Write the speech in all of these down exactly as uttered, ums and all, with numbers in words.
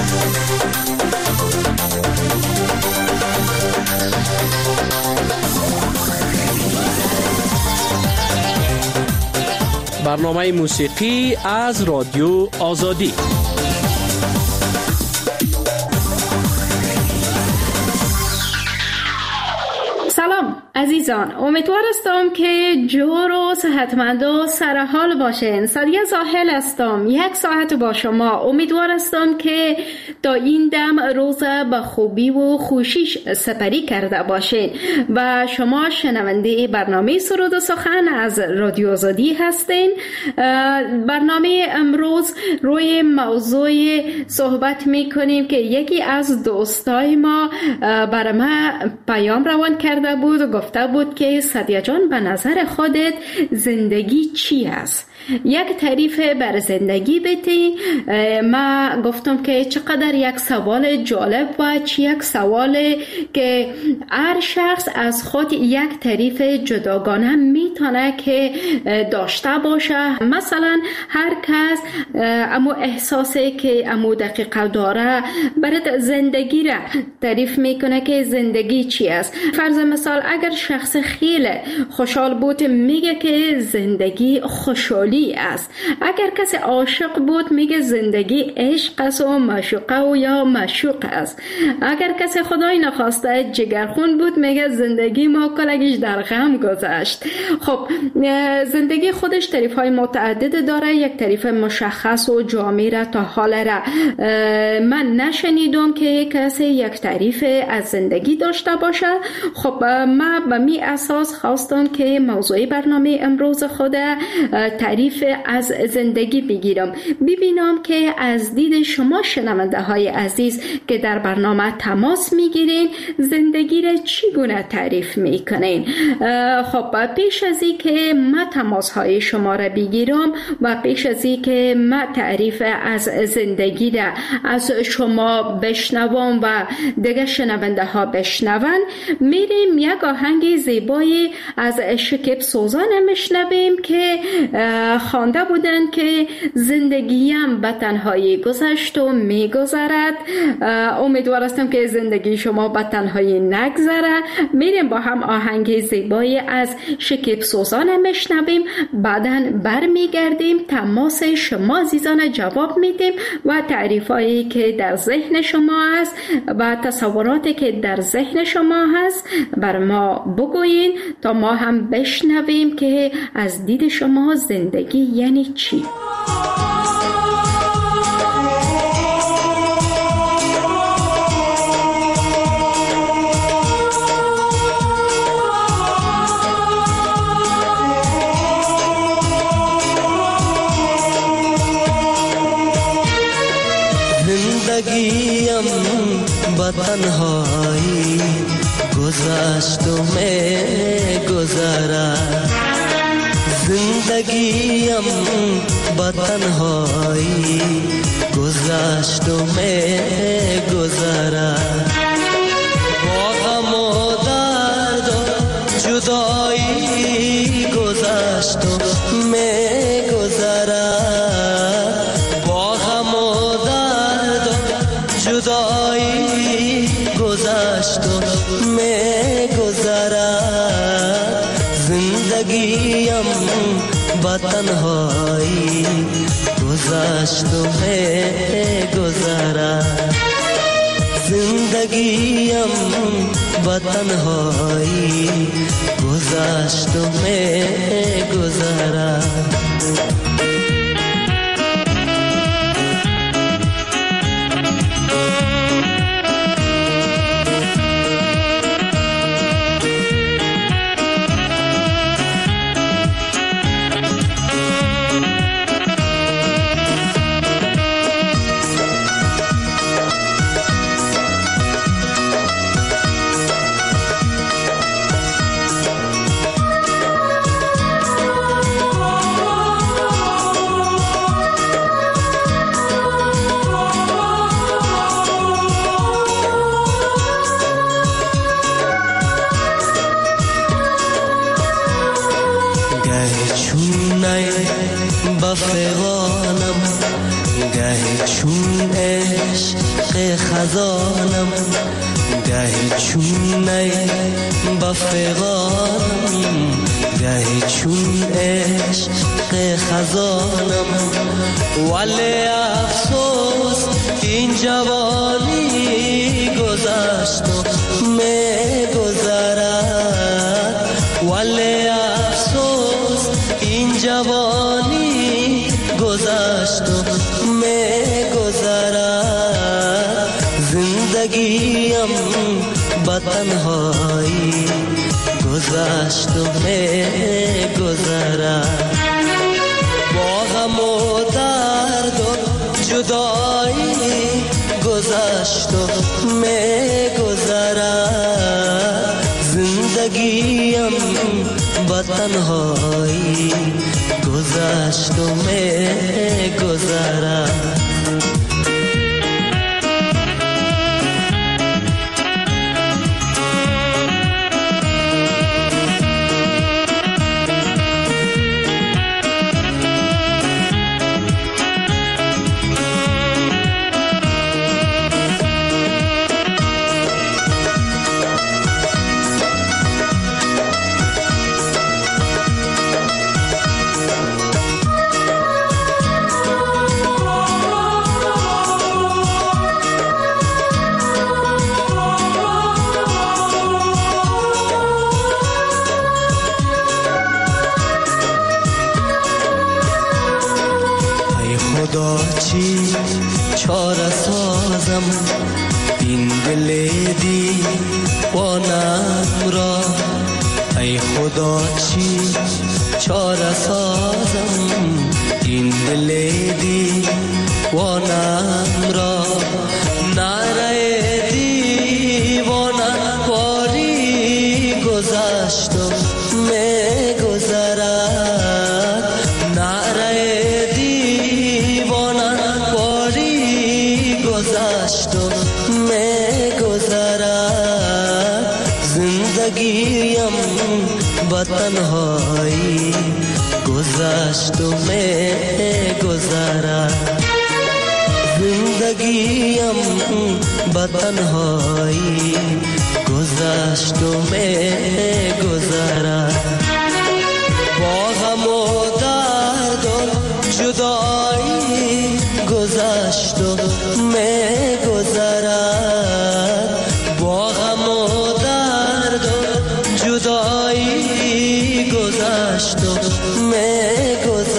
برنامه موسیقی از رادیو آزادی. سلام عزیزان، امیدوار هستم که جور و صحتمند و سرحال باشین. سادیه زاهل هستم، یک ساعت با شما. امیدوار هستم که تا این دم روز به خوبی و خوشیش سپری کرده باشین و شما شنونده برنامه سرود و سخن از رادیو آزادی هستین. برنامه امروز روی موضوع صحبت میکنیم که یکی از دوستای ما برای ما پیام روان کرده بود و گفته بود که سادیه جان، به نظر خودت زندگی چی است؟ یک تعریف بر زندگی بده. ما گفتم که چقدر یک سوال جالب و یک سوال که هر شخص از خود یک تعریف جداگانه میتونه که داشته باشه. مثلا هر کس امو احساسی که امو دقیقه داره برای زندگی را تعریف میکنه که زندگی چی است. فرض مثال اگر شخص خیلی خوشحال بود میگه که زندگی خوشحالی است. اگر کسی عاشق بود میگه زندگی عشق است و معشوقه و یا معشوق است. اگر کسی خدای نخواسته جگرخون بود میگه زندگی ما کلگیش در غم گذشت. خب زندگی خودش تعریف های متعدد داره. یک تعریف مشخص و جامع را تا حال را من نشنیدم که کسی یک تعریف از زندگی داشته باشه. خب ما به می اساس خواستم که موضوع برنامه امروز خود تعریف از زندگی بگیرم، ببینم که از دید شما شنونده های عزیز که در برنامه تماس میگیرین زندگی را چگونه تعریف میکنین. خب پیش از این که ما تماس های شما را بگیرم و پیش از این که ما تعریف از زندگی را از شما بشنوم و دیگه شنونده ها بشنون، میریم یک آهنگ زیبایی از شکیب سوزان میشنویم که خوانده بودن که زندگیم به تنهایی گذشت و میگذرد. امیدوار هستم که زندگی شما به تنهایی نگذره. میریم با هم آهنگ زیبایی از شکیب سوزان میشنویم، بعداً برمیگردیم تماس شما عزیزان جواب میدیم و تعریفایی که در ذهن شما هست و تصوراتی که در ذهن شما هست بر ما بگوین تا ما هم بشنویم که از دید شما زندگی یعنی چی؟ زندگیم با تنهایی گذشت و می گذرد. زندگیم با تنهایی گذشت و می گذرد. با غم و درد و جدایی گذشت و می گذرد. با غم و درد و جدایی گذشت و می گذرد. زندگیم با تنهایی گذشت و می گذرد. زندگیم با تنهایی گذشت و می گذرد. خزانم گهی چون نی بفغانم گهی چون عشق خزانم ولی افسوس این جوانی گذشت و می گذرد ولی افسوس این جوانی گذشت و می گذرد زندگیم با تنهایی گذشت و می گذرد با غم و درد و جدایی گذشت و می گذرد زندگیم با تنهایی گذشت و می گذرد چی چاره سازم این دل دیوانم را ای خدا چی چاره سازم این دل دیوانم را نره دیوانم باری گذشت و می گذرد نره گذشت و می گذرد زندگیم با تنهایی گذشت و می گذرد زندگیم با تنهایی گذشت و می گذرد با غم و درد و جدایی گذشت و می گذرد با غم و درد و جدایی گذشت و می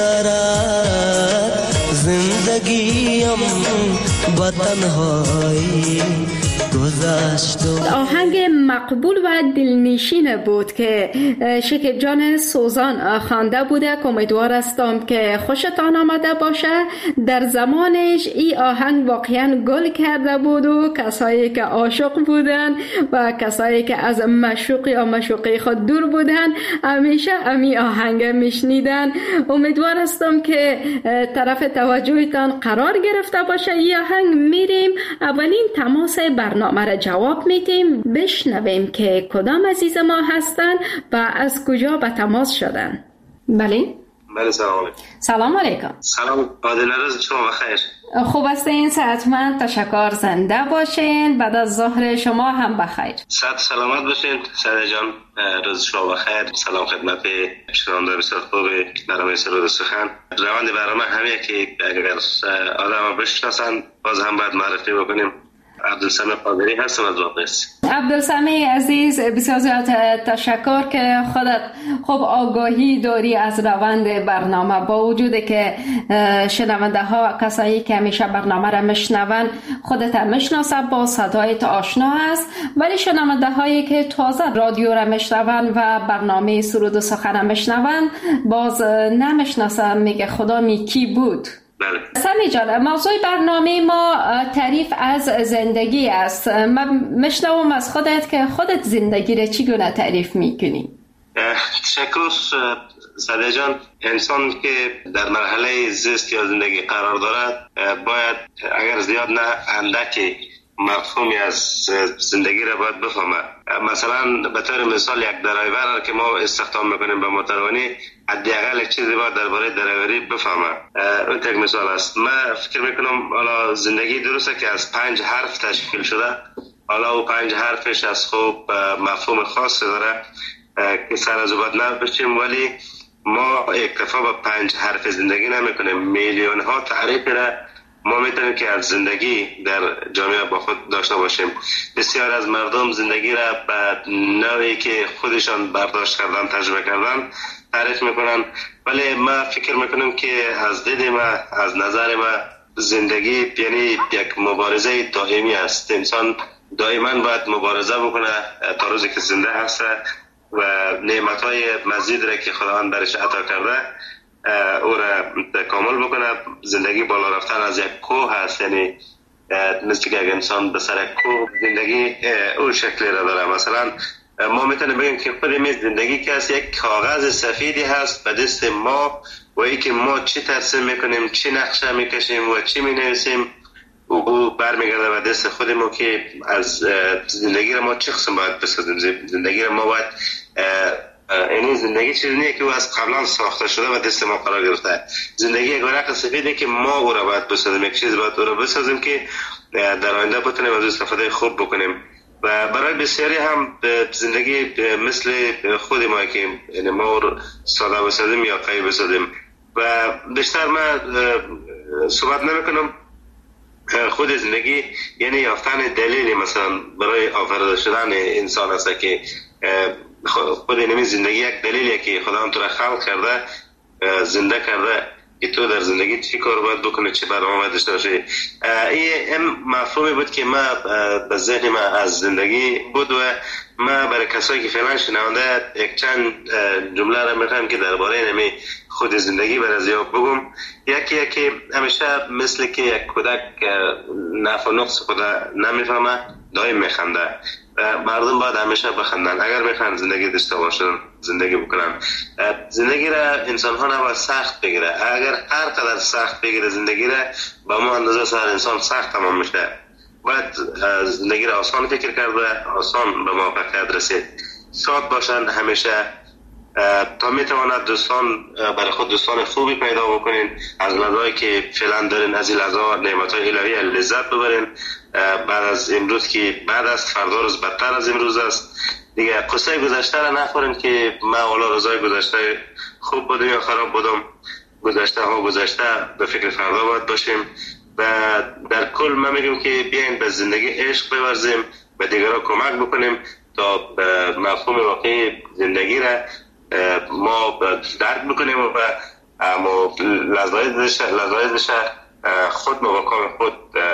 گذرد زندگیم با تنهایی گذشت و آهنگ مقبول و دلنشین بود که شکیب جان سوزان خوانده بوده که امیدوار هستم که خوشتان آمده باشه. در زمانش این آهنگ واقعا گل کرده بود و کسایی که عاشق بودن و کسایی که از مشوق یا مشوقی خود دور بودن همیشه امی آهنگ میشنیدن. امیدوار هستم که طرف توجهتان قرار گرفته باشه. این آهنگ میریم اولین تماس برنامه را جواب میدیم، بشنویم که کدام عزیز ما هستن و از کجا به تماس شدن. بله بله سلام علیکم. سلام علیکم. سلام عادل، روز شما بخیر. خوب هستین؟ صحتمند؟ تشکر. زنده باشین. بعد از ظهر شما هم بخیر. صحت سلامت باشین. سعید جان روز شما بخیر. سلام خدمت شنوندگان بسیار خوب برنامه سرود سخن. روند برنامه همه که اگر آدم بشناسن باز هم باید معرفی بکنیم. عبدالسمی قادری هستم از واقعیت. عبدالسمی عزیز بسیار زیاد تشکر که خودت خوب آگاهی داری از روند برنامه، با وجود که شنونده ها کسایی که همیشه برنامه را میشنون خودت میشناسه، با صدایت آشنا است، ولی شنونده هایی که تازه رادیو را میشنون و برنامه سرود و سخن میشنون باز نمیشناسه، میگه خدا می کی بود. بله. سمی جان، موضوع برنامه ما تعریف از زندگی است. من مشنوم از خودت که خودت زندگی را چگونه تعریف میکنی؟ تشکر سعید جان. انسان که در مرحله زیست یا زندگی قرار دارد باید اگر زیاد نه اندکی مفهومی از زندگی را باید بفهمه. مثلا به طور مثال یک درایور که ما استخدام میکنیم به موتوررانی، حداقل یک چیزی باید درباره درایوری بفهمه. اون یک مثال است. من فکر میکنم حالا زندگی درسته که از پنج حرف تشکیل شده، حالا او پنج حرفش از خوب مفهوم خاص داره که سر از بعد نبشیم، ولی ما اکتفا به پنج حرف زندگی نمیکنیم. میلیون ها تعریف را ما میتونیم که از زندگی در جامعه با خود داشته باشیم. بسیار از مردم زندگی را به نوعی که خودشان برداشت کردن، تجربه کردن تعریف میکنن، ولی ما فکر میکنم که از دید ما، از نظر ما، زندگی یعنی یک مبارزه دائمی است. انسان دائما باید مبارزه بکنه تا روزی که زنده هست و نعمتهای مزید را که خداوند برش عطا کرده او را تکامل بکنه. زندگی بالا رفتن از یک کوه هست، یعنی مثل که اگر انسان به سر کوه، زندگی اون شکلی را داره. مثلا ما میتونیم بگیم که خود میز زندگی که از یک کاغذ سفیدی هست به دست ما و ای که ما چی ترسیم میکنیم، چی نقشه میکشیم و چی مینویسیم، او برمیگرده به دست خودمون که از زندگی را ما چه قسم باید بسازیم. زندگی را ما باید این زندگی چیزی نیه که او از قبلا ساخته شده و دست ما قرار گرفته. زندگی یک ورق سفیده که ما او را باید بسازیم، یک چیز باید او را بسازیم که در آینده بتونیم از استفاده خوب بکنیم. و برای بسیاری هم زندگی مثل خود ما که یعنی ما ساده بسازیم یا قوی بسازیم. و بیشتر من صحبت نمیکنم خود زندگی یعنی یافتن دلیلی مثلا برای آفریده شدن انسان است که خود اینمی زندگی یک دلیلیه که خدا تو را خلق کرده، زنده کرده که تو در زندگی چی کار باید بکنی، چه برنامه باید داشته باشی. این مفهومی بود که ما به ذهن ما از زندگی بود و ما برای کسایی که فعلا شنونده یک چند جمله را میخوایم که درباره اینمی خود زندگی برای زیاد بگم. یکی یکی همیشه مثل که یک کودک نفع و نقص خود نمیفهمه دائم میخنده. مردم باید همیشه بخندن اگر میخوان زندگی داشته باشن، زندگی بکنن. زندگی را انسان ها نباید سخت بگیره. اگر هر قدر سخت بگیره زندگی را، با ما اندازه سر انسان سخت تمام میشه. باید زندگی را آسان فکر کرده، آسان به موفقیت رسید. شاد باشن همیشه تا میتواند دوستان برای خود دوستان خوبی پیدا بکنین، از لحظه‌ای که فعلا دارین از این لحظه نعمت‌های الهی لذت ببرین. بعد از امروز که بعد از فردا روز بدتر از امروز است دیگه. قصه گذشته را نخوریم که ما حالا روزای گذشته خوب بودیم یا خراب بودم. گذشته ها گذشته، به فکر فردا باید باشیم. و در کل من میگم که بیاین به زندگی عشق بورزیم، به دیگران کمک بکنیم تا مفهوم واقعی زندگی را ما درک بکنیم و اما لذایزش لذایزش خود مواقع خود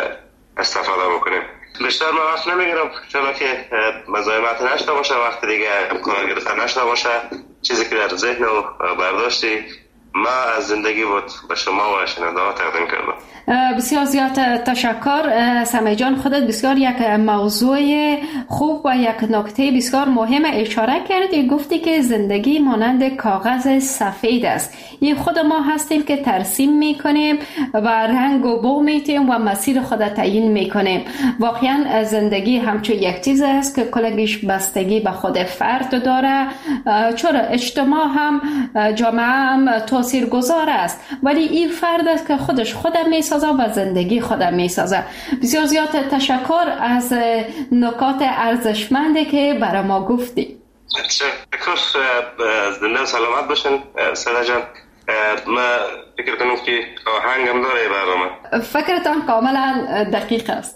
استفاده بکنیم. بیشتر من وقت نمیگیرم چرا که مزاحمت نشته باشه، وقت دیگه امکان گرفتن نشته باشه. چیزی که در ذهن و برداشتی ما از زندگی بود به شما و شنونده ها تقدیم کردم. بسیار زیاد تشکر سمیع جان. خودت بسیار یک موضوع خوب و یک نکته بسیار مهم اشاره کردی. گفتی که زندگی مانند کاغذ سفید است. این خود ما هستیم که ترسیم میکنیم و رنگ و بو میتیم و مسیر خود تعیین میکنیم. واقعا زندگی همچون یک چیز است که کلگیش بستگی به خود فرد داره. چرا اجتماع هم جامعه هم تاثیر گذار است، ولی این فرد است که خودش خودم میسازه و زندگی خودم میسازه. بسیار زیاد تشکر از نکات ارزشمندی که برای ما گفتی. تشکر. زنده و سلامت باشن ساده جان. ما فکر کنم که آهنگم داره برنامه. فکرتان کاملا دقیق است.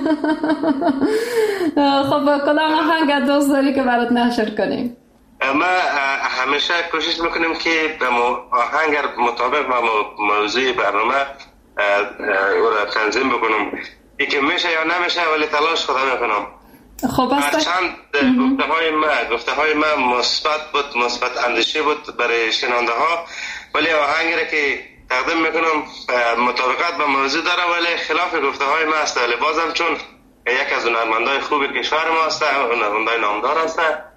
خب کدام آهنگ دوست داری که برات نشر کنیم؟ ما همیشه کوشش میکنیم که به آهنگ مطابق با موضوع برنامه او را تنظیم بکنم. ای که میشه یا نمیشه ولی تلاش خدا میکنم. خب است. چند گفته های ما گفته های ما مثبت بود، مثبت اندیشه بود برای شنونده ها، ولی آهنگی را که تقدیم میکنم مطابقت با موضوع داره ولی خلاف گفته های ما است. ولی بازم چون یک از هنرمندای خوب کشور ما است، هنرمندای نامدار است،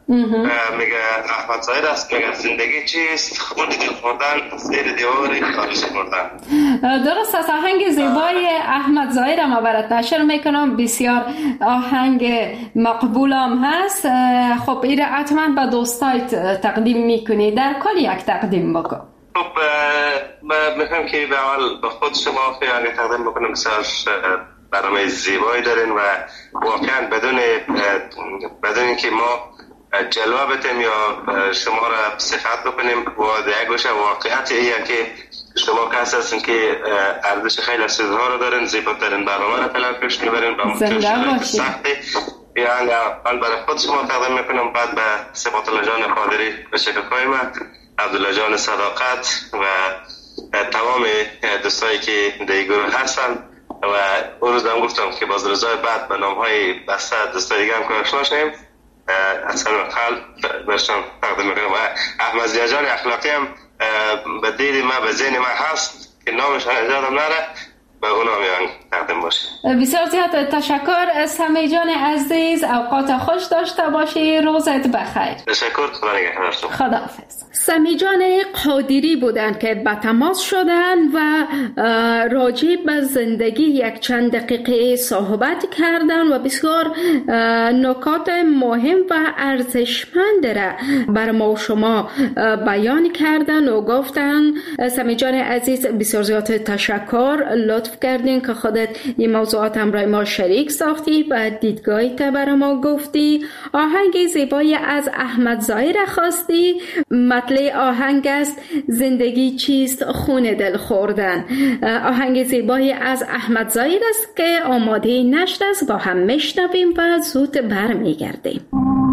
میگه احمد ظاهر است، میگه زندگی چیست؟ خون دل خوردن، زیر دیوار خارش خوردن. درست است. آهنگ زیبای احمد ظاهر ما برات نشر میکنم، بسیار آهنگ مقبولم هست. خب ایره حتما به دوستایت تقدیم میکنی، در کل یک تقدیم بکن. خب میخوام که به اول به خود شما فیانه تقدیم بکنم. بسیار برنامه زیبایی دارین و واقعا بدون بدون اینکه ما جلوه بتیم یا شما را صفت بکنیم و در یک گوشه واقعیت ایه که شما کسی هستین که ارزش خیلی سیزها رو دارین، زیباترین برنامه را فعلا پیش میبرین و متوجه سختی. یعنی اول برای خود شما تقدیم میکنم، بعد به صفات الله جان قادری و شکرهای من، عبدالله جان صداقت و تمام دوستایی که در گروه هستن. و اون روز هم گفتم که باز روزهای بعد به نام های بسته دوستای دیگه هم که آشنا شدیم، اصلا قلب برشان تقدیم میکنم. و احمد ضیا جان اخلاقی هم به دید من به ذهن من هست که نامش یادم نره، به اونا میان تقدیم باشه. بسیار زیاد تشکر سمی جان عزیز، اوقات خوش داشته باشی، روزت بخیر. تشکر، خدا نگهدارتون. خداحافظ. سمی جان قادری بودند که به تماس شدند و راجع به زندگی یک چند دقیقه صحبت کردند و بسیار نکات مهم و ارزشمند را بر ما و شما بیان کردند و گفتند. سمی جان عزیز بسیار زیاد تشکر، لطف کردین که خودت این موضوعات هم رای ما شریک ساختی و دیدگاهی که برای ما گفتی. آهنگ زیبایی از احمد ظاهر خواستی. مطلع آهنگ است زندگی چیست؟ خون دل خوردن. آهنگ زیبایی از احمد ظاهر است که آماده نشر است، با هم میشنویم و زود برمیگردیم.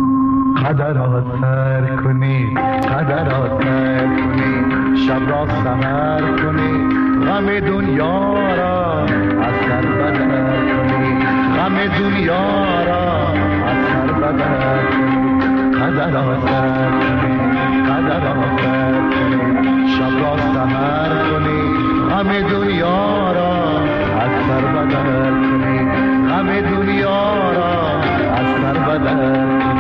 قدرات سر کنی، قدرات سر کنی، شب را سحر کنی، غم دنیا را از سر بدر کنی، غم دنیا را از سر بدر کنی. قدرات سر کنی، قدرات سر کنی، شب را سحر کنی، غم دنیا را از سر بدر کنی، غم دنیا را از سر بدر کنی.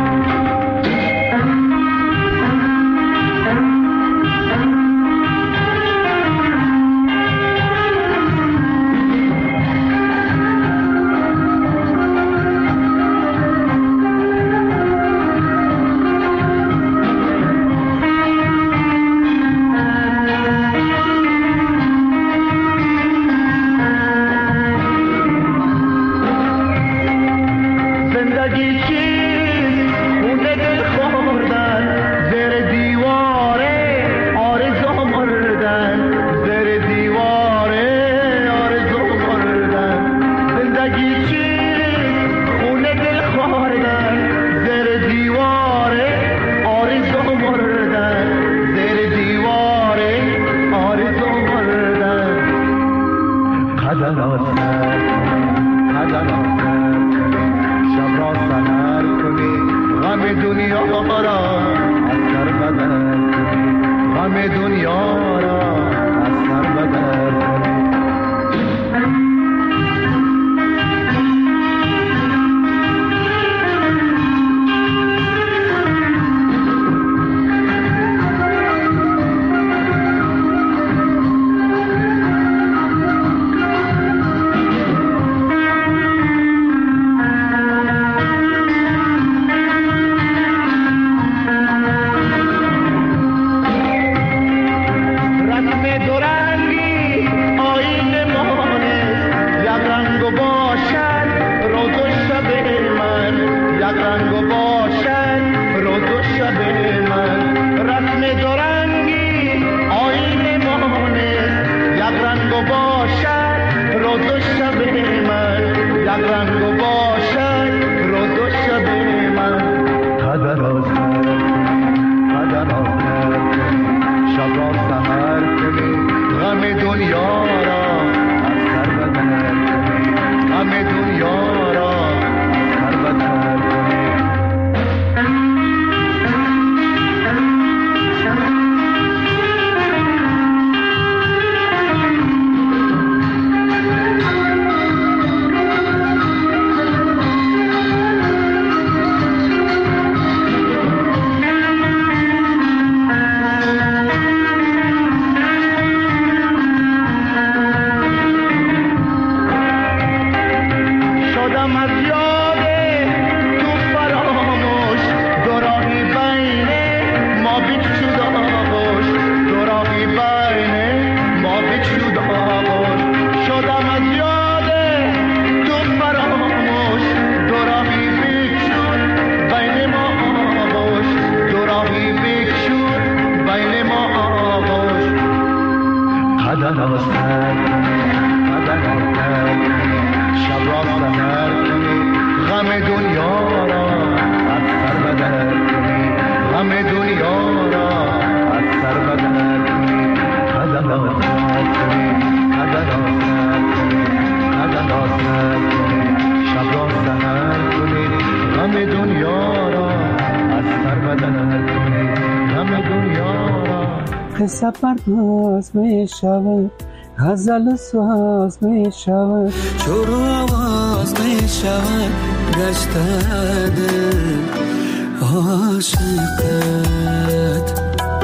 شدم از یاد تو فراموش، دو راهی بین ما بگشود آغوش، دو راهی بین ما بگشود آغوش. شدم از یاد تو فراموش، دو راهی بگشود بین ما آغوش، دو راهی بگشود بین ما آغوش. قدم از سر قدم از سر شب را سهر کنی، غم دنیا را از سر بدر کنی، غم دنیا را از سر بدر کنی. قدم از سر کنی، قدم از سر کنی، قدم از سر کنی، شب را سهر کنی، غم دنیا را از سر بدر کنی، غم دنیا را. قصه پرداز می شود، غزل ساز می شود، شروع آواز می شود، گشته دل عاشقت.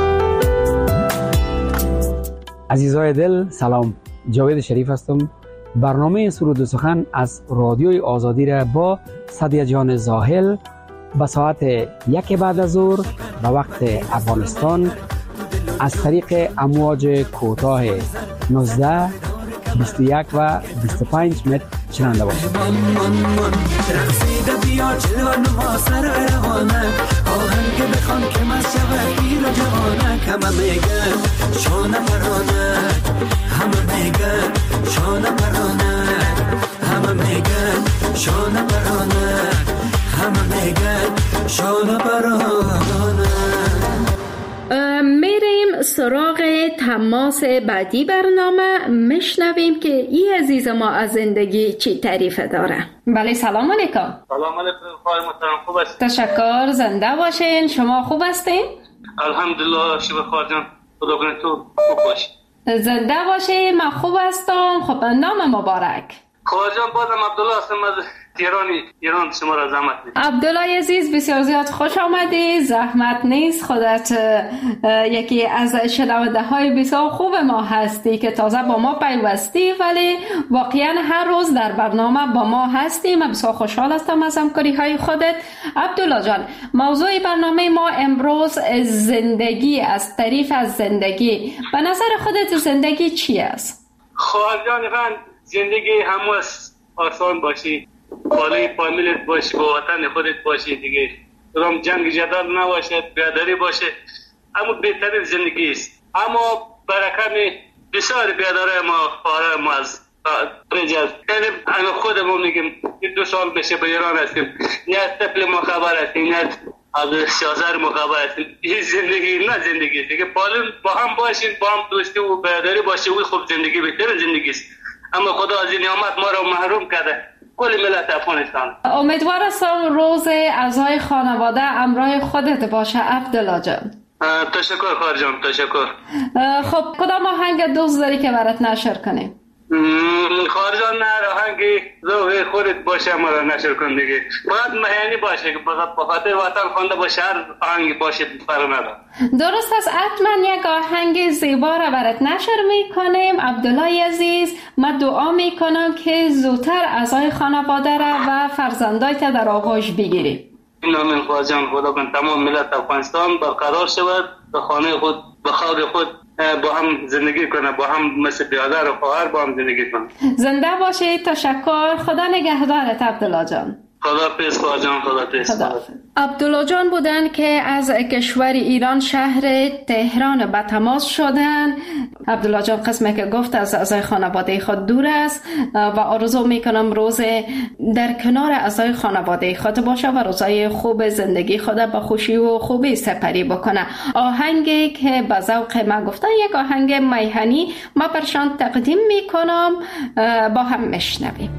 عزیزای دل سلام، جاوید شریف هستم. برنامه سرود و سخن از رادیوی آزادی را با سعدیه جان زاهل به ساعت یک بعد از ظهر به وقت افغانستان از طریق امواج کوتاه نوزده، بیست و یک و بیست و پنج متر شنونده باشید. رقصیده بیا جلوه نما سر روانک، آهنگ بخوان که مست شود پیر و جوانک. همه میگن شانه پرانک، همه میگن شانه پرانک، همه میگن شانه پرانک، همه میگن شانه پرانک. میریم سراغ تماس بعدی برنامه، میشنویم که این عزیز ما از زندگی چی تعریف داره. بله سلام علیکم. سلام علیکم خواهی محترم، خوب است؟ تشکر، زنده باشین. شما خوب هستین؟ الحمدلله شب خواهر جان، خدا کنه تو خوب باشی. زنده باشین، من خوب هستم. خب نام مبارک؟ خواهر جان بازم عبدالله هستم از تهرانی، ایران. شما را زحمت نیست. عبدالله عزیز بسیار زیاد خوش آمدی. زحمت نیست، خودت یکی از شنونده های بسیار خوب ما هستی که تازه با ما پیوستی، ولی واقعا هر روز در برنامه با ما هستی. من بسیار خوشحال هستم از همکاری های خودت. عبدالله جان، موضوع برنامه ما امروز زندگی است، تعریف از زندگی. به نظر خودت زندگی چی است؟ خواهر جان زندگی همو آسان باشی، بالای فامیلت باشی، با وطن خودت باشی دیگه، کدام جنگ جدال نباشه، بیاداری باشه، اما بهترین زندگی است. اما برکم بسیار بیاداره ما خواهر ما از رجال، یعنی اما خودمون میگیم دو سال بشه به ایران هستیم، نه از طفل ما خبر هستیم، نه از سیازر ما خبر هستیم. این زندگی نه زندگی است دیگه. بالون با هم باشین، با هم دوستی و بیاداری باشه، وی خوب زندگی بهترین زندگی است. اما خدا از این نعمت ما را محروم کرده، کل ملت افغانستان. امیدوار هستم روز اعضای خانواده همراه خودت باشه عبدالله جان. تشکر خواهر جان، تشکر. خب کدام آهنگ دوست داری که برات نشر کنیم؟ خواهر جان نه آهنگی ذوق خودت باشه ما را نشر کن دیگه. باید مهینی باشه که به خاطر وطن خوانده باشه، هر آهنگی باشه فرق نداره. درست است، حتما یک آهنگ زیبا را برات نشر میکنیم. عبدالله عزیز، من دعا میکنم که زودتر اعضای خانواده را و فرزندایت در آغوش بگیری. آمین خواهر جان. خدا کن تمام ملت افغانستان برقرار شود، به خانه خود، به خاور خود با هم زندگی کنه، با هم مثل برادر و خواهر با هم زندگی کنه. زنده باشید. تشکر. خدا نگهدارت عبدالله جان. خدا پیس خواهر جان، خدا پیس. عبدالله جان بودن که از کشور ایران شهر تهران به تماس شدن. عبدالله جان قسمه که گفت از اعضای خانواده خود دور است و آرزو میکنم روز در کنار اعضای خانواده خود باشه و روزای خوب زندگی خود به خوشی و خوبی سپری بکنه. آهنگی که به ذوق من گفتن یک آهنگ میهنی ما برشان تقدیم میکنم، با هم میشنویم.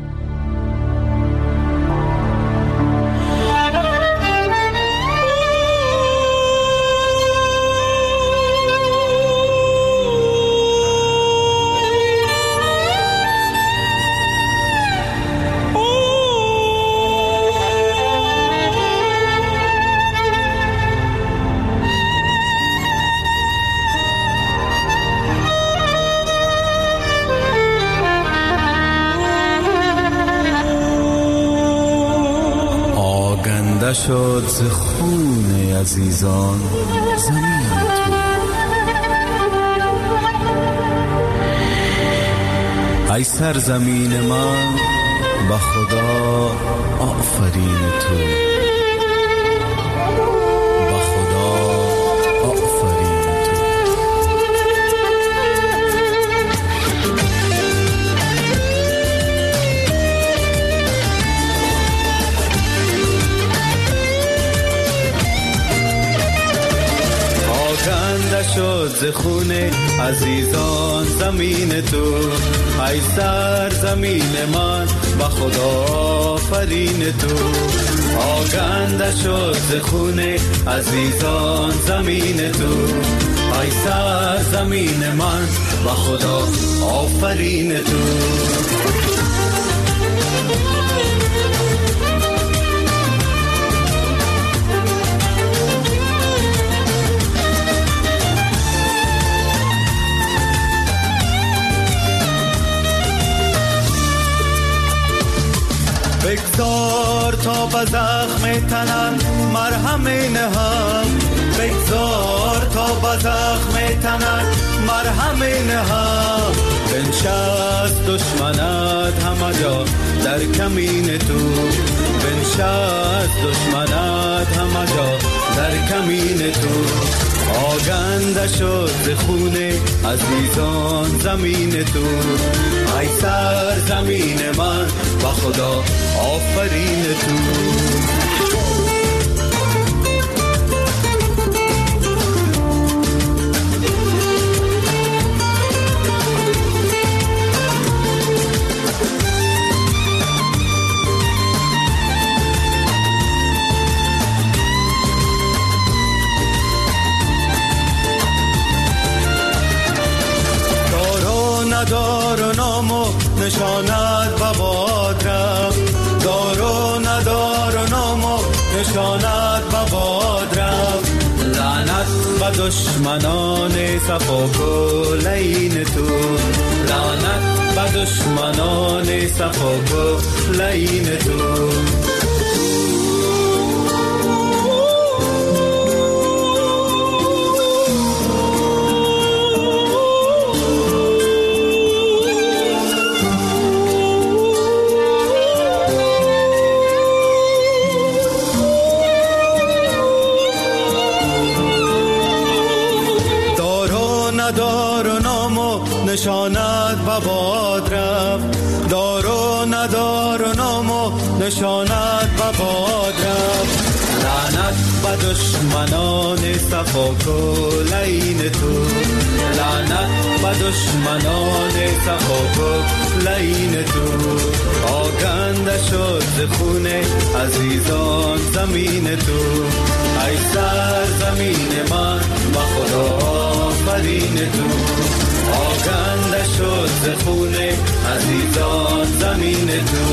شد ز خون عزیزان زمین تو. ای سرزمین من به خدا آفرین تو، به خدا آفرین تو. آکنده شد ز خون عزیزان زمین تو، ای سرزمین من به خدا آفرین تو. آکنده شد ز خون عزیزان زمین تو، ای سرزمین من به خدا آفرین تو. بگذار تا به زخم تنم مرهم نهم، بگذار تا به زخم تنم مرهم نهم. بنشست دشمنت همه جا در کمین تو، بنشست دشمنت همه جا در کمین تو. آگنده شد ز خون عزیزان زمین تو، ای سرزمین من به خدا آفرین تو. دار و نام و نشانت به باد رفت، دار و ندار و نام و نشانت به باد رفت. لعنت به دشمنان صفا کلین تو، لعنت به دشمنان صفا کلین تو. نشانت به باد رفت، دار و ندار و نام و نشانت به باد رفت. لعنت به دشمنان صفا کلین تو، لعنت به دشمنان صفا کلین تو. آگنده شد ز خون عزیزان زمین تو، ای سرزمین من به خدا آفرین تو. آگنده شد ز خون عزیزان زمین تو.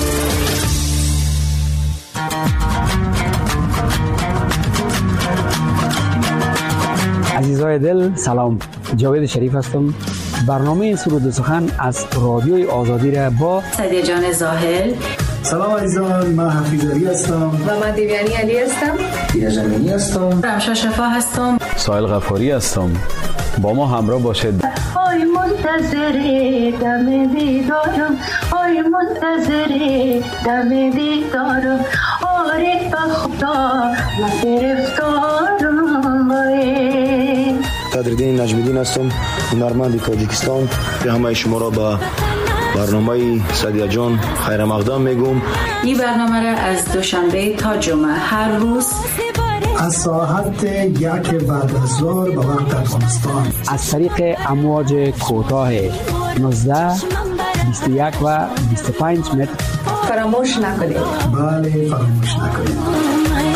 عزیزای دل سلام، جاوید شریف هستم. برنامه سرود و سخن از رادیوی آزادی را با سعدیه جان زاهل. سلام عزیزان، من حفیظ علی هستم و من دیویانی علی هستم. دینا جمینی هستم. رمشا شفا هستم. سایل غفاری هستم. با ما همراه باشید. آی منتظر دم دیدارم، آی منتظر دم دیدارم، آره به خدا من گرفتارم. قدردین نجمیدین هستم، هنرمند تاجیکستان. همه شما را به برنامه سعدیه جان خیر مقدم میگم. این برنامه را از دوشنبه تا جمعه هر روز از ساعت یک بعد از ظهر به وقت افغانستان از طریق امواج کوتاه نوزده، بیست و یک و بیست و پنج متر فراموش نکنید. بله فراموش نکنید.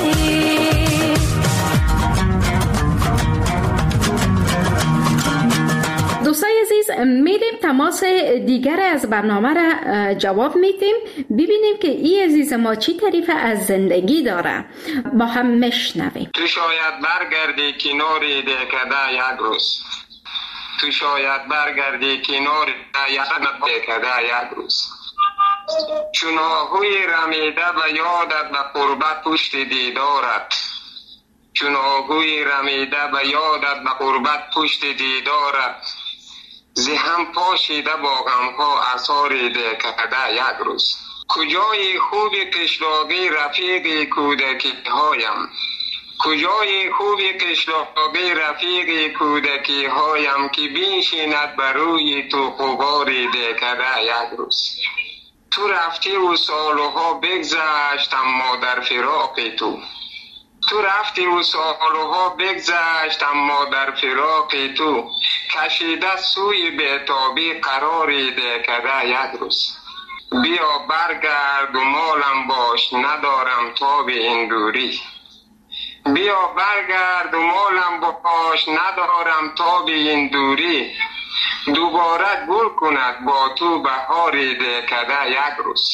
دوستای عزیز، میریم تماس دیگر از برنامه را جواب میدیم، ببینیم که این عزیز ما چی تعریف از زندگی داره. با هم میشنویم. تو شاید برگردی کنار دهکده یک روز، تو شاید برگردی کنار دهکده یک روز، چون آهوی رمیده به یادت به قربت پشت دیدارت، چون آهوی رمیده به یادت به قربت پشت دیدارت، زی هم پاشیده با غمها اثاری دکده یک روز. کجای خوبی قشلاقی رفیقی کودکی هایم، کجای خوبی قشلاقی رفیقی کودکی هایم، که بینشیند بروی تو غباری دکده یک روز. تو رفتی و سالها بگذشت اما در فراق تو، تو رفتی و سالها بگذشت اما در فراق تو، کشیده سوی بیتابی قراری دکده یک روز. بیا برگرد و مالم باش ندارم تاب این دوری، بیا برگرد و مالم باش ندارم تاب این دوری، دوباره گل کند با تو بهاری دکده یک روز.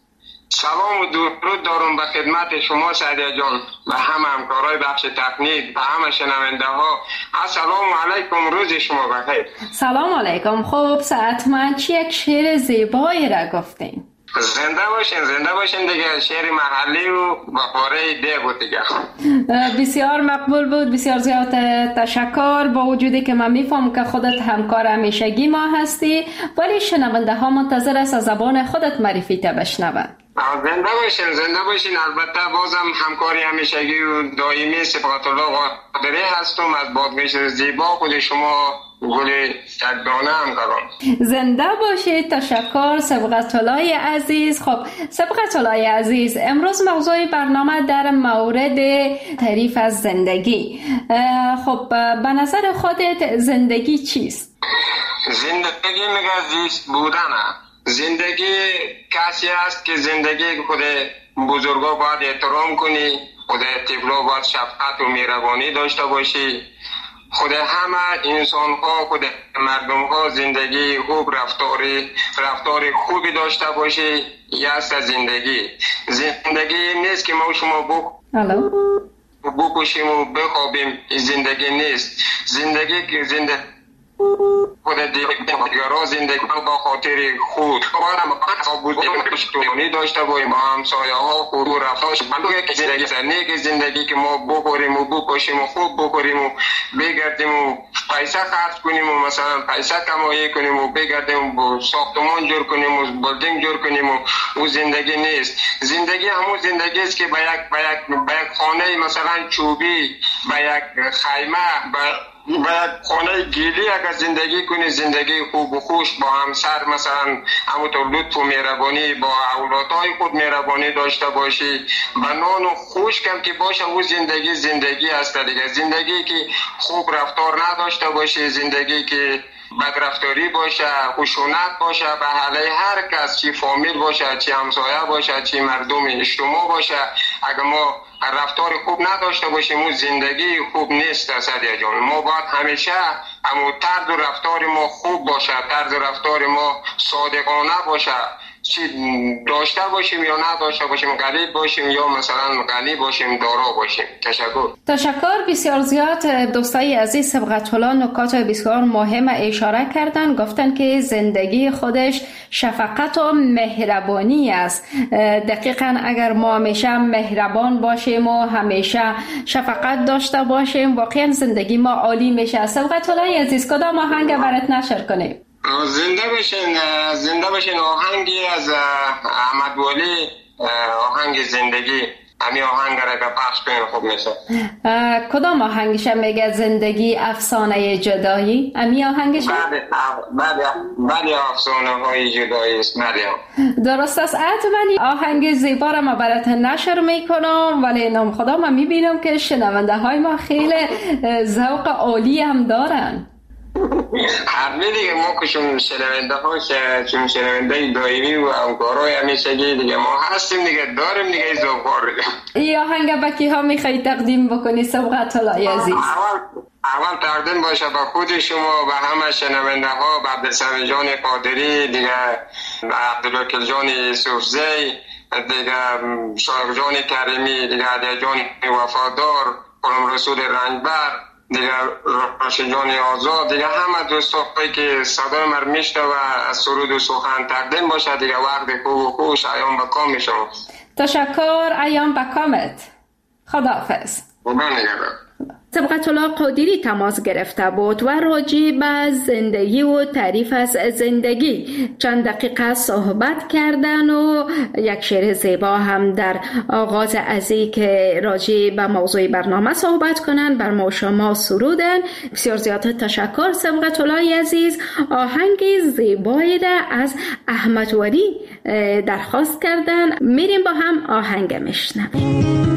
سلام و درود دارم به خدمت شما سعدیه جان و همه همکارای بخش تکنیک و همه شنونده ها. السلام علیکم، روز شما بخیر. سلام علیکم. خوب ساعتمند چی یک شعر زیبایی را گفتین. زنده باشین زنده باشین دیگه، شعر محلی و بخاره ده بود دیگه. بسیار مقبول بود، بسیار زیاد تشکر. با وجودی که من میفهم که خودت همکار همیشگی ما هستی، ولی شنونده ها منتظر است از زبان خودت معرفی تا بشنوند. زنده باشین زنده باشین. البته بازم همکاری همیشگی و دائمی صبغت الله قادری هستم از بادغیس زیبا. خود شما گل یکدانه هم کارم. زنده باشید. تشکر صبغت الله عزیز. خب صبغت الله عزیز، امروز موضوع برنامه در مورد تعریف از زندگی. خب به نظر خودت زندگی چیست؟ زندگی میگه زیست بودنه. زندگی کسی است که زندگی خود بزرگا باید احترام کنی، خود طفلا باید شفقت و مهربانی داشته باشی، خود همه انسان ها، خود مردم ها زندگی خوب، رفتاری رفتار خوبی داشته باشی. یه است زندگی. زندگی نیست که ما شما بخ... بکشیم و بخوابیم، زندگی نیست. زندگی که زندگی خود دیگران زندگی با خاطر خود بودنی داشته باشیم، با همسایه ها خوب و رفتارش زندگی نیک زندگی که ما بخوریم و بکشیم و خوب بخوریم و بگردیم و پیسه خرج کنیم و مثلا پیسه کمایی کنیم و بگردیم و ساختمان جور کنیم و بلدینگ جور کنیم و او زندگی نیست. زندگی همون زندگی است که به یک به یک به یک خانه مثلا چوبی، به یک خیمه، به باید خانه گیلی اگر زندگی کنی، زندگی خوب و خوش با همسر مثلا همونطور لطف و مهربانی با اولادهای خود مهربانی داشته باشی، و نان و خشکم که باشه، او زندگی زندگی است دیگه. زندگی که خوب رفتار نداشته باشی، زندگی که بدرفتاری باشه، خشونت باشه به حاله هر کس، چی فامیل باشه، چی همسایه باشه، چی مردم اجتماع باشه، اگر ما رفتار خوب نداشته باشیم اون زندگی خوب نیست سعدیه جان. ما باید همیشه همون طرز و رفتار ما خوب باشه، طرز رفتار ما صادقانه باشه، چی داشته باشیم یا نداشته باشیم، غریب باشیم یا مثلا غنی باشیم، دارا باشیم. تشکر. تشکر بسیار زیاد. دوستای عزیز صبغت الله نکات بسیار مهم اشاره کردن، گفتن که زندگی خودش شفقت و مهربانی است. دقیقاً اگر ما همیشه مهربان باشیم و همیشه شفقت داشته باشیم، واقعا زندگی ما عالی میشه. صبغت الله عزیز، کدام آهنگ برات نشر کنیم؟ زنده باشین زنده باشین آهنگی از احمد ولی، آهنگ زندگی. همین آهنگ را که پخش کنین خوب میشه. کدام آهنگش میگه؟ زندگی افسانه جدایی؟ همین آهنگش؟ بله بله بله افسانه های جدایی است. بله درست است. حتما آهنگ زیبا را ما برات نشر میکنم، ولی نام خدا من میبینم که شنونده های ما خیلی ذوق عالی هم دارن. همه دیگه ما که چون شنونده ها چون شنونده دائمی و همکارای همیشگی دیگه ما هستیم دیگه، داریم دیگه این ذوق‌ها رو. این آهنگ به کیها میخوایی تقدیم بکنی صبغت الله عزیز؟ اول اول تقدیم باشه به خود شما و همه شنونده ها، به عبدالسلام جان قادری دیگه، عبدالوکیل جان یوسفزی دیگه، شایق جان کریمی دیگه، علی جان وفادار، قلم رسول رنجبر دیگه راشد جان آزاد، دیگه همه دوستایی که صدای من میشته و از سرود و سخن تقدیم باشه دیگه. وقت خوب و خوش ایام بکام شما. تشکر، ایام بکامت. خداحافظ. خدا نگهدار. سبقت الله قادری تماس گرفته بود و راجع به زندگی و تعریف از زندگی چند دقیقه صحبت کردن و یک شعر زیبا هم در آغاز ازی که راجع به موضوع برنامه صحبت کنن بر ما شما سرودن. بسیار زیاد تشکر سبقت الله عزیز. آهنگ زیبایی را از احمد ولی درخواست کردن، میریم با هم آهنگ میشنویم.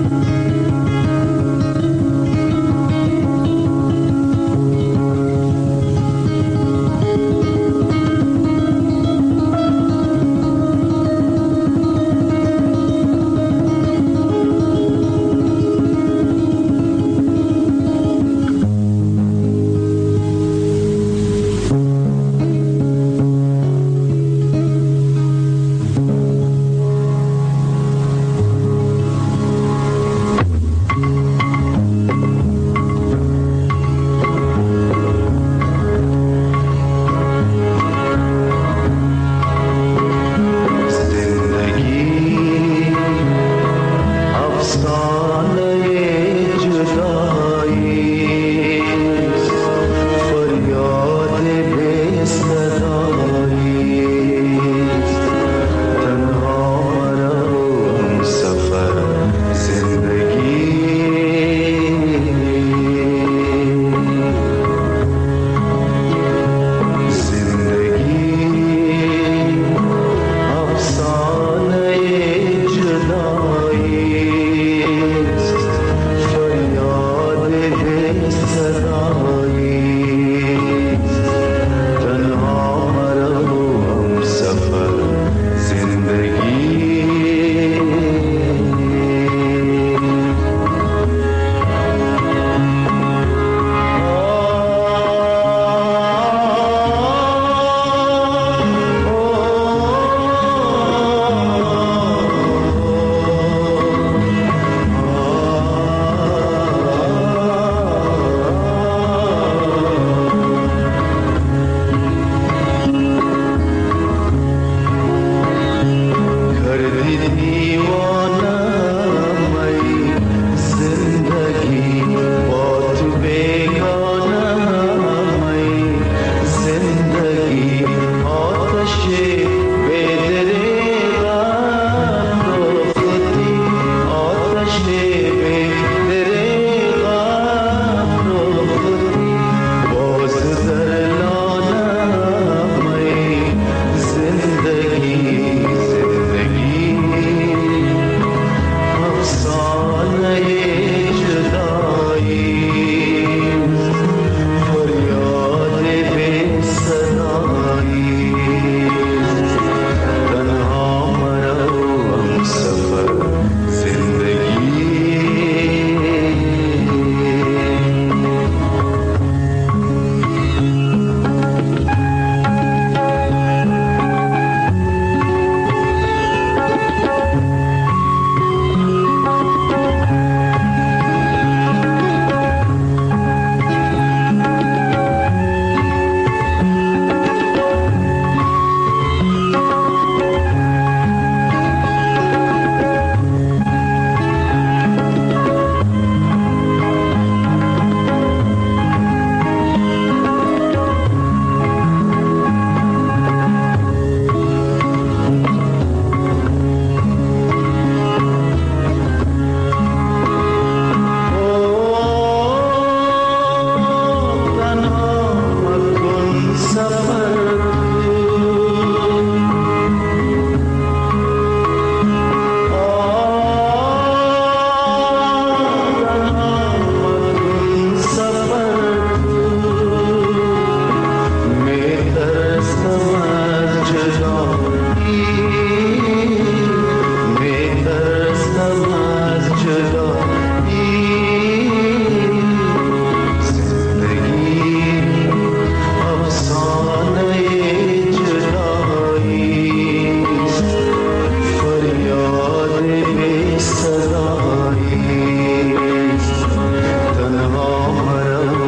تنها مرا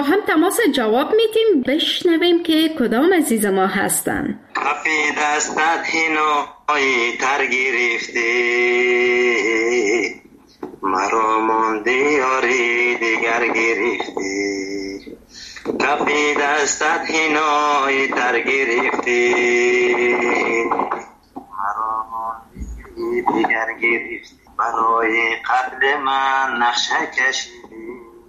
هم تماس جواب میتیم. بشنویم که کدام عزیز ما هستن. کفی دستت هینایی تر گرفتی، مرا مانده یاری دیگر گرفتی. کفی دستت هینایی تر گرفتی، مرا مانده دیگر گرفتی. برای قبل من نقشه کشیدی،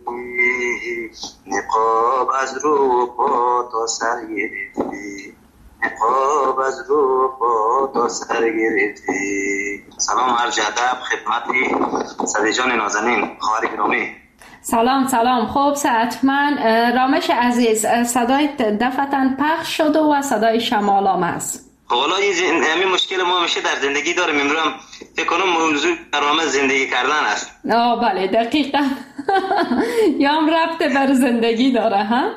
نقاب از رو پا تا سر گرفتی، نقاب از رو پا تا سر گرفتی. سلام عرض ادب خدمت صدی جان نازنین خواهر گرامی. سلام سلام. خوب صحتمند. رامش عزیز، صدای دفتن پخش شده و صدای شمالام است. حالا این همین مشکل ما میشه در زندگی داریم. امروز هم فکر کنم موضوع برنامه زندگی کردن است. آه بله دقیقا. یا هم ربط بر زندگی داره ها.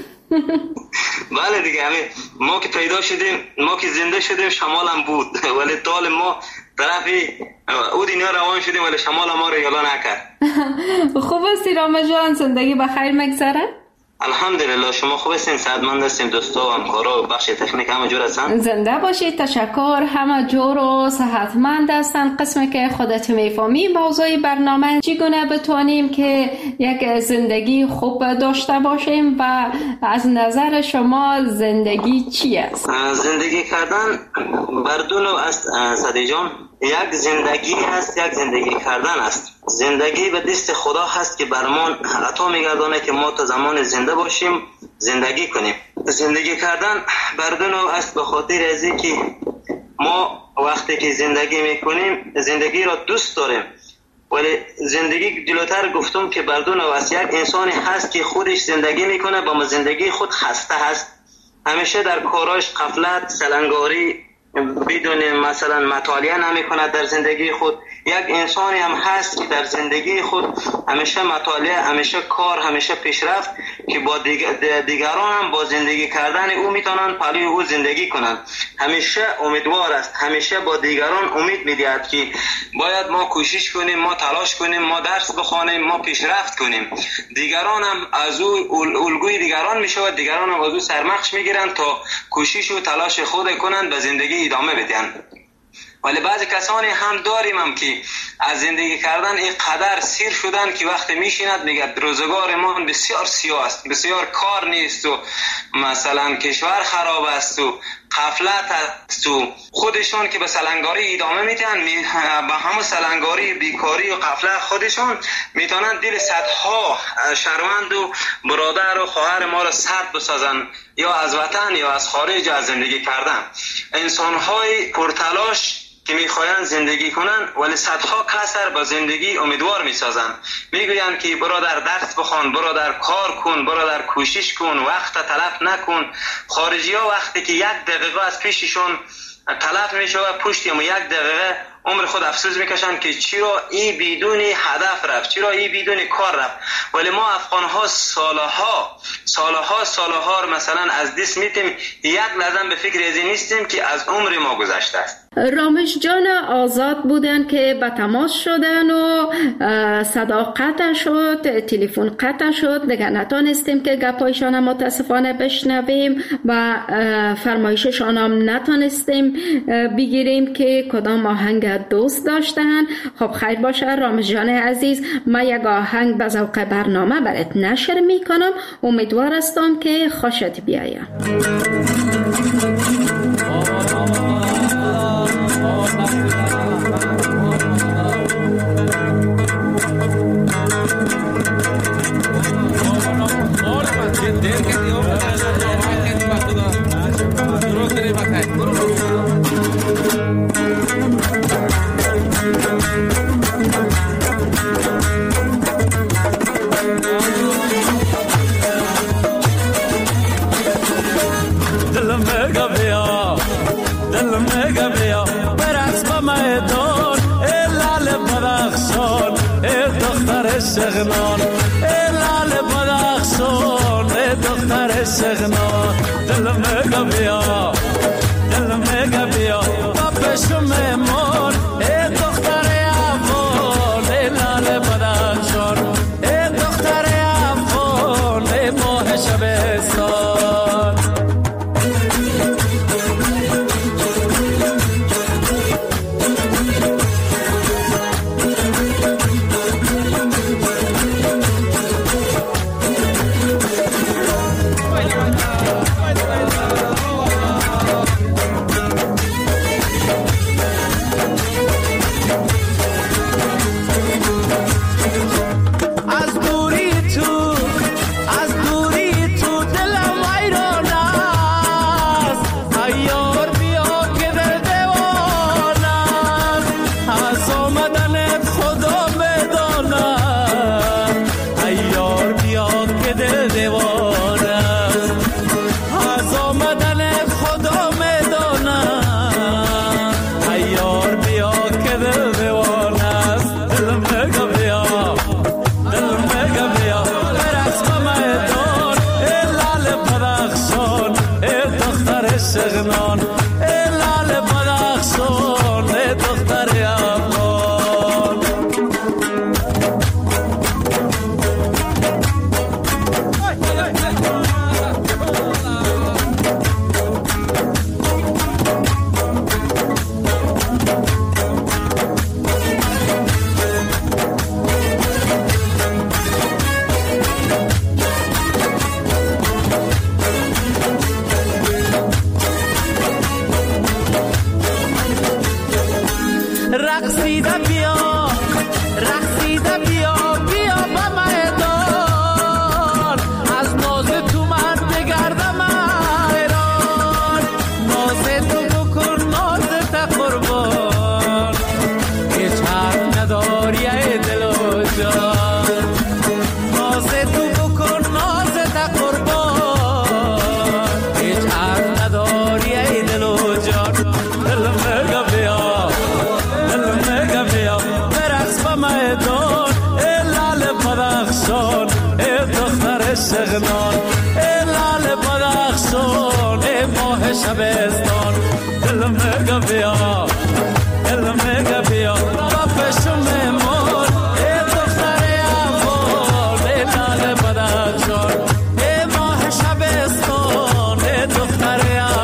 بله دیگه، همین ما که پیدا شدیم، ما که زنده شدیم شمال هم بود، ولی طال ما طرفی او دنیا روان شدیم ولی شمال ما رو یالا نکرد. خوب استی رامه جان؟ زندگی بخیر مگذره؟ الحمدلله. شما خوب هستین؟ صحتمند هستین؟ دوستا و همکارا و بخش تکنیک همه جور هستن؟ زنده باشید. تشکر. همه جور و صحتمند هستن. قسمی که خودت میفهمی موضوع برنامه چگونه بتونیم که یک زندگی خوب داشته باشیم و از نظر شما زندگی چی است؟ زندگی کردن بردون است صدی جان. یک زندگی هست، یک زندگی کردن است. زندگی به دست خدا هست که برمان عطا میگردانه که ما تا زمان زنده باشیم زندگی کنیم. زندگی کردن بردون است به خاطر ازی که ما وقتی که زندگی میکنیم زندگی را دوست داریم، ولی زندگی جلوتر گفتم که بردون است یک انسانی هست که خودش زندگی میکنه با ما زندگی خود خسته هست، همیشه در کاراش غفلت سلنگاری بدون مثلا مطالعه نمی کند در زندگی خود. یک انسانی هم هست که در زندگی خود همیشه مطالعه، همیشه کار، همیشه پیشرفت که با دیگران هم با زندگی کردن او میتونن پلی او زندگی کنند. همیشه امیدوار است، همیشه با دیگران امید میدهد که باید ما کوشش کنیم، ما تلاش کنیم، ما درس بخوانیم، ما پیشرفت کنیم. دیگران هم از او الگوی دیگران میشود، دیگران هم از او سرمخش میگیرند تا کوشش و تلاش خود کنند به زندگی ادامه بدن. ولی بعضی کسانی هم داریم هم که از زندگی کردن این قدر سیر شدن که وقتی میشیند میگه روزگار ما بسیار سیاه است، بسیار کار نیست و مثلا کشور خراب است و غفلت است و خودشون که به سلنگاری ادامه میدن، با همون سلنگاری، بیکاری و غفلت خودشون میتونن دل صدها شهروند و برادر و خواهر ما را سرد بسازن، یا از وطن یا از خارج از زندگی کردن. انسان‌های پرتلاش که میخواین زندگی کنن ولی صدها کسر با زندگی امیدوار میسازن، میگوین که برادر درس بخوان، برادر کار کن، برادر کوشش کن، وقت تلف نکن. خارجی ها وقتی که یک دقیقه از پیششون تلف میشه و پشتی هم یک دقیقه عمر خود افسوس میکشن که چرا این بدون هدف رفت، چرا این بدون کار رفت. ولی ما افغان ها سالها سالها سالها مثلا از دست میتیم، یک لحظه به فکر ازی نیستیم که از عمر ما گذشته است. رامش جان آزاد بودن که به تماس شدن و صدا قطع شد، تلفن قطع شد، دیگه نتونستیم که گپایشان متاسفانه بشنویم و فرمایششان هم نتونستیم بگیریم که کدام آهنگ دوست داشتن. خب خیر باشه رامش جان عزیز، من یک آهنگ به ذوق برنامه برات نشر میکنم، امیدوار هستم که خوشت بیاید. سغنان لال بدخشان دختر سغنان دل مگا بیا دل مگا بیا بابش میمون دختر افغان لال بدخشان دختر افغان ما دیوانه از آمدن خدا میدانم ایار بیا که دل دیوانه است دل میگه بیا دل میگه بیا برقص به میدان ای لال بدخشان ای دختر شغنان ای لال بدخشان ای دختر افغان رقصیده بیا رقصیده بیا بیا به میدان از ناز تو من بگردم ایران ناز تو بکن ناز تا قربان هیچ حق نداری ای دل و جان ناز تو بکن ناز تا قربان هیچ حق نداری ای دل و جان دل میگه بیا میدان ای لال بدخشان ای دختر شغنان ای لال بدخشان ای ماه شبستان دل میگه بیا دل میگه بیا با پشم میمون ای دختر افغان ای لال بدخشان ای ماه شبستان ای دختر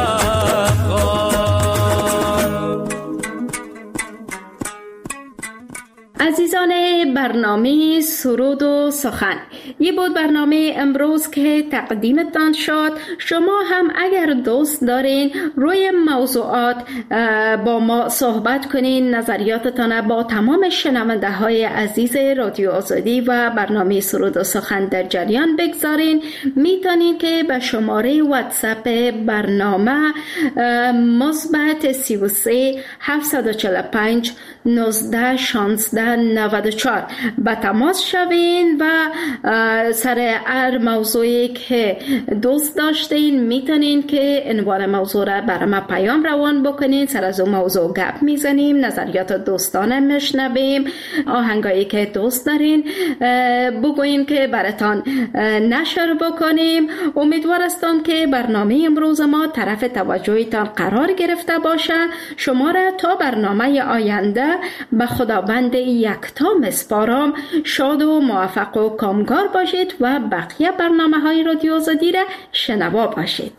عزیزان برنامه سرود و سخن، یه بود برنامه امروز که تقدیمتان شد. شما هم اگر دوست دارین روی موضوعات با ما صحبت کنین، نظریاتتان با تمام شنونده های عزیز رادیو آزادی و برنامه سرود و سخن در جریان بگذارین، میتونین که به شماره واتساپ برنامه مثبت سی و سه هفتصد و چهل و پنج نوزده شانزده نود و چهار به تماس شوین و سر هر موضوعی که دوست داشتین میتونین که عنوان موضوع را برای ما پیام روان بکنین. سر از اون موضوع گپ میزنیم، نظریات دوستانه میشنویم، آهنگایی که دوست دارین بگوین که براتان نشر بکنیم. امیدوار هستم که برنامه امروز ما طرف توجهتان قرار گرفته باشه. شما را تا برنامه آینده به خداوند یکتا مسپارم. شاد و موفق و کامگار باشید و بقیه برنامه های رادیو آزادی را شنوا باشید.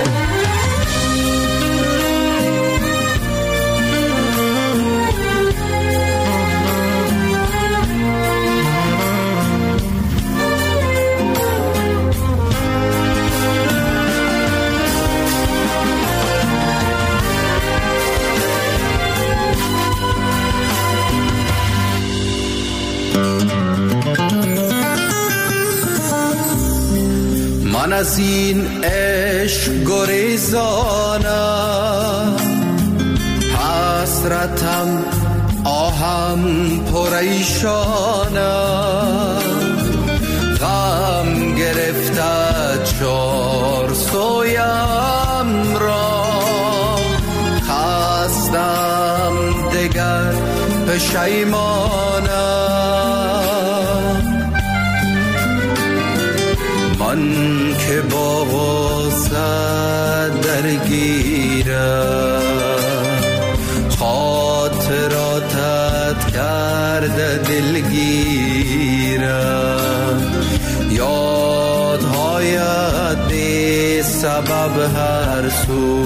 من از این عشق گریزانم، حسرتم آهم پریشانم، غم گرفته چار سویم را، خستم دگر پشیمانم. من که با غصه درگیرم، خاطراتت کرده دلگیرم، یادهایت بی سبب هر سو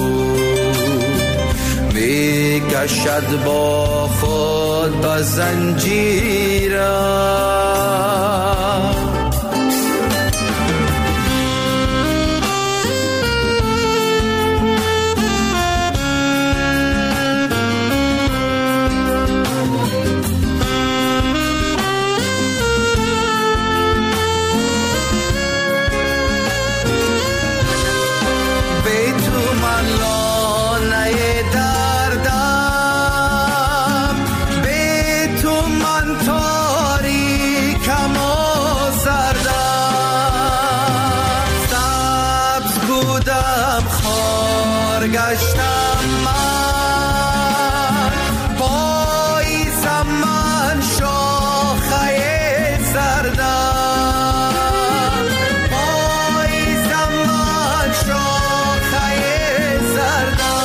می کشد با خود به زنجیرم. تاریکم و برگشتم من پاییزم من شاخه زردم پاییزم من شاخه زردم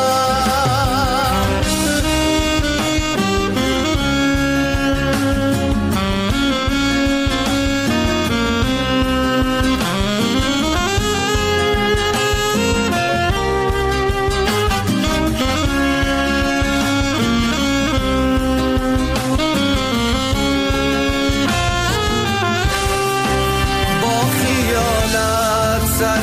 سر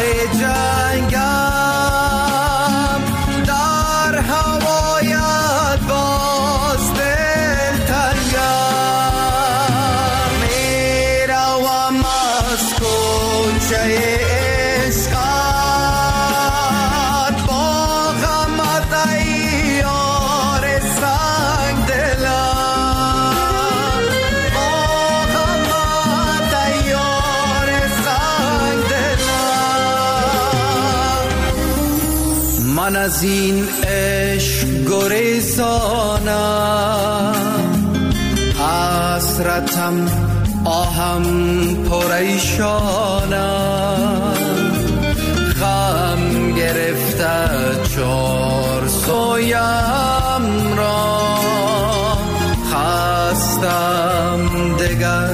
جنگم در هوایت باز دل تنگم میروم از کوچه عشقت با غمت ای یار سنگ دلم با غمت ای یار سنگ من از این عشق گریزانم حسرتم آهم پریشانم غم گرفته چار سویم را خستم دگر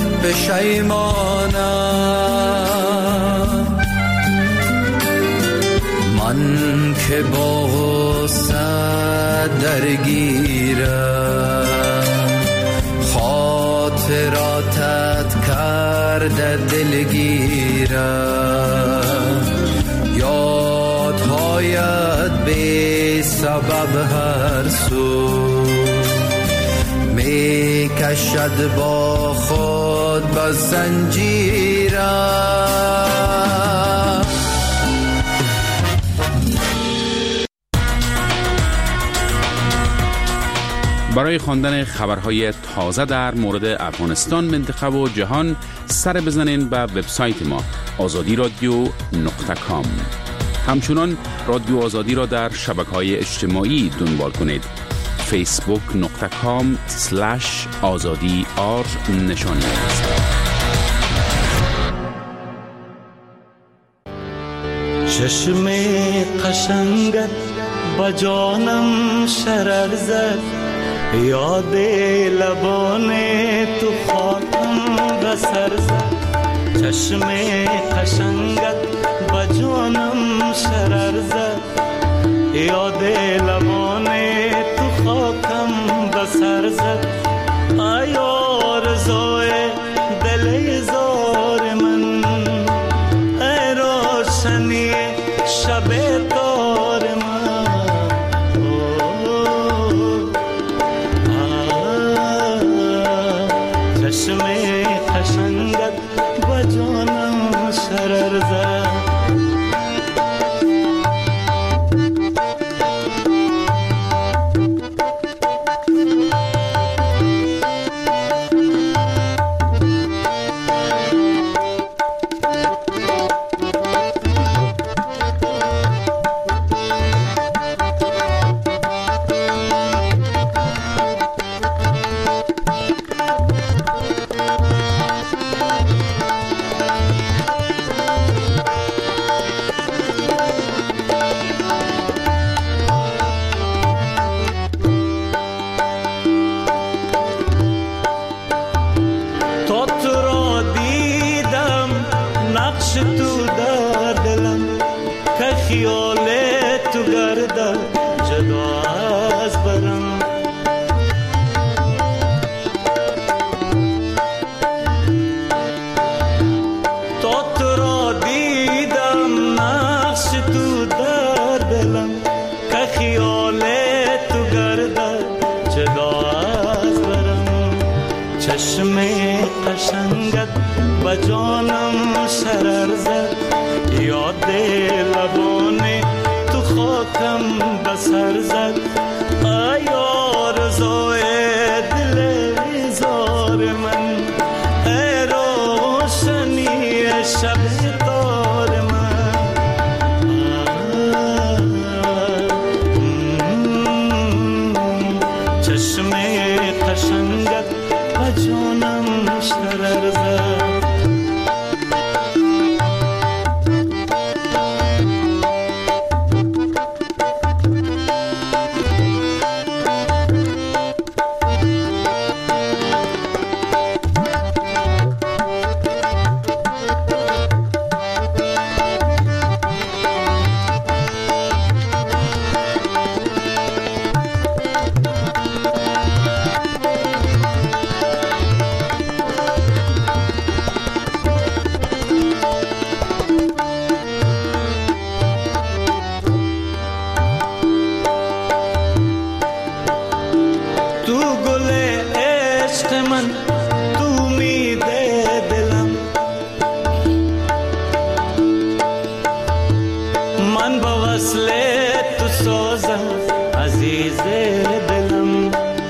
پشیمانم من که با غصه درگیرم خاطراتت کرده دلگیرم یادهایت بی سبب هر سو می کشد با خود با زنجیرم برای خواندن خبرهای تازه در مورد افغانستان، منطقه و جهان سر بزنین به وبسایت ما آزادی رادیو نقطه کام. همچنان رادیو آزادی را در شبکه‌های اجتماعی دنبال کنید. فیسبوک نقطه کام سلش آزادی آر نشان دهید. چشم قشنگت با جانم شرر زد یاد لبان تو خاکم بسر زد چشم قشنگت با جانم شرر زد یاد لبان تو خاکم بسر زد ای آرزوی دل زار من ای روشنی شب تار من چشم قشنگت با جانم شرر زد چشم قشنگت با جانم شرر زد یاد لبان تو خاکم بسر زد ای آرزوی دل زار من ای روشنی شب تار من وصل تو سازم عزیز دلم.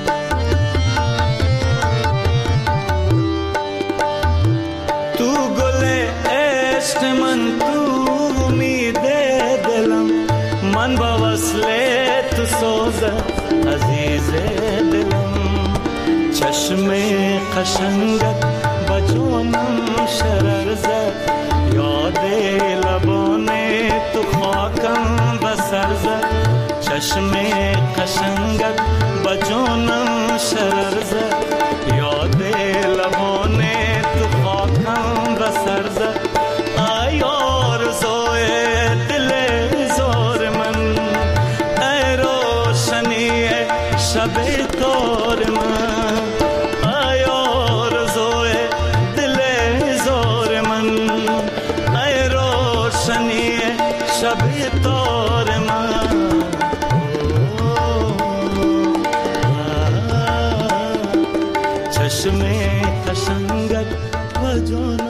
تو گل عشق من، تو امید دلم، من با وصل تو سازم عزیز دلم. چشم قشنگت با جانم شرر زد، یاد لبان تو خاکم بسر زد. چشم قشنگت با جانم شرر زد، یاد لبان تو خاکم بسر زد. ای آرزوی دل زار من، ای روشنی شب تار من، ای آرزوی دل زار من، ای روشنی شب تار من. چشم قشنگت و جان